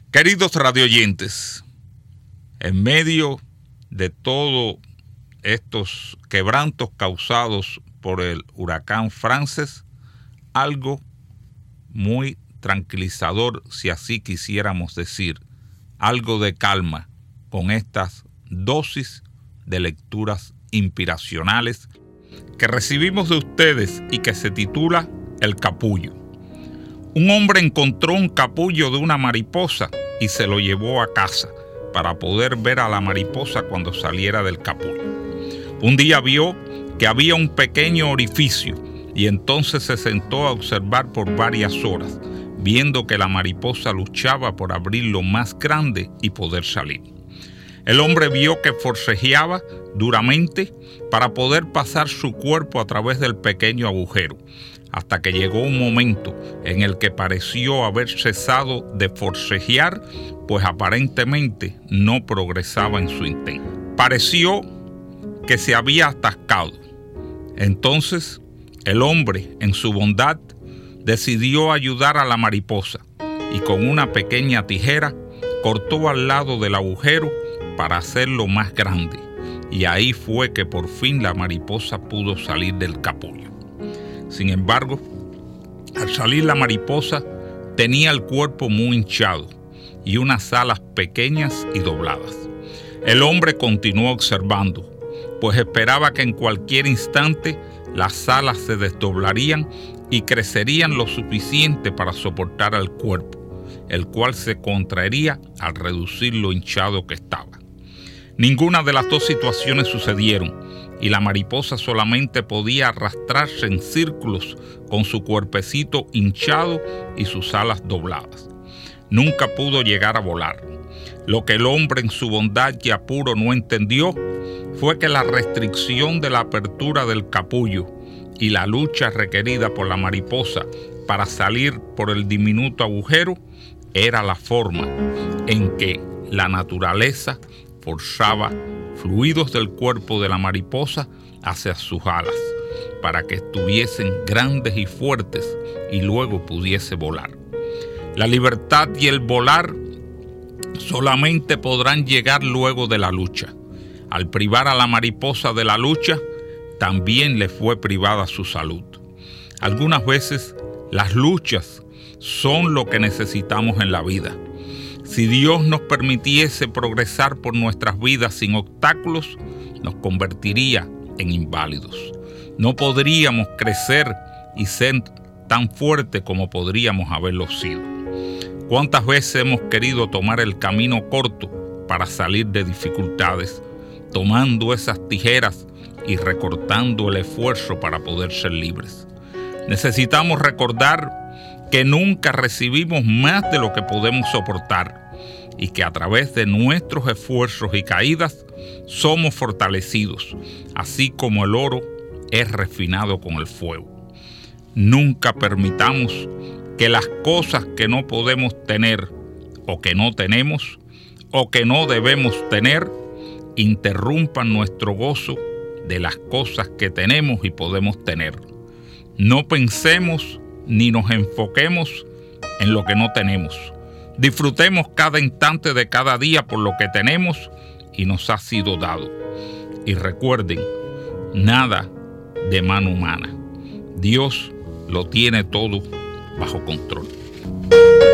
Queridos radioyentes, en medio de todos estos quebrantos causados por el huracán Frances, algo muy tranquilizador, si así quisiéramos decir, algo de calma con estas dosis de lecturas inspiracionales que recibimos de ustedes y que se titula El Capullo. Un hombre encontró un capullo de una mariposa y se lo llevó a casa para poder ver a la mariposa cuando saliera del capullo. Un día vio que había un pequeño orificio y entonces se sentó a observar por varias horas, viendo que la mariposa luchaba por abrirlo más grande y poder salir. El hombre vio que forcejeaba duramente para poder pasar su cuerpo a través del pequeño agujero, hasta que llegó un momento en el que pareció haber cesado de forcejear, pues aparentemente no progresaba en su intento. Pareció que se había atascado. Entonces, el hombre, en su bondad, decidió ayudar a la mariposa y con una pequeña tijera cortó al lado del agujero para hacerlo más grande, y ahí fue que por fin la mariposa pudo salir del capullo. Sin embargo, al salir la mariposa tenía el cuerpo muy hinchado y unas alas pequeñas y dobladas. El hombre continuó observando, pues esperaba que en cualquier instante las alas se desdoblarían y crecerían lo suficiente para soportar al cuerpo, el cual se contraería al reducir lo hinchado que estaba. Ninguna de las dos situaciones sucedieron y la mariposa solamente podía arrastrarse en círculos con su cuerpecito hinchado y sus alas dobladas. Nunca pudo llegar a volar. Lo que el hombre en su bondad y apuro no entendió fue que la restricción de la apertura del capullo y la lucha requerida por la mariposa para salir por el diminuto agujero era la forma en que la naturaleza forzaba fluidos del cuerpo de la mariposa hacia sus alas para que estuviesen grandes y fuertes y luego pudiese volar. La libertad y el volar solamente podrán llegar luego de la lucha. Al privar a la mariposa de la lucha, también le fue privada su salud. Algunas veces las luchas son lo que necesitamos en la vida. Si Dios nos permitiese progresar por nuestras vidas sin obstáculos, nos convertiría en inválidos. No podríamos crecer y ser tan fuertes como podríamos haberlo sido. ¿Cuántas veces hemos querido tomar el camino corto para salir de dificultades, tomando esas tijeras y recortando el esfuerzo para poder ser libres? Necesitamos recordar que nunca recibimos más de lo que podemos soportar y que a través de nuestros esfuerzos y caídas somos fortalecidos, así como el oro es refinado con el fuego. Nunca permitamos que las cosas que no podemos tener o que no tenemos o que no debemos tener interrumpan nuestro gozo de las cosas que tenemos y podemos tener. No pensemos ni nos enfoquemos en lo que no tenemos. Disfrutemos cada instante de cada día por lo que tenemos y nos ha sido dado. Y recuerden, nada de mano humana. Dios lo tiene todo bajo control.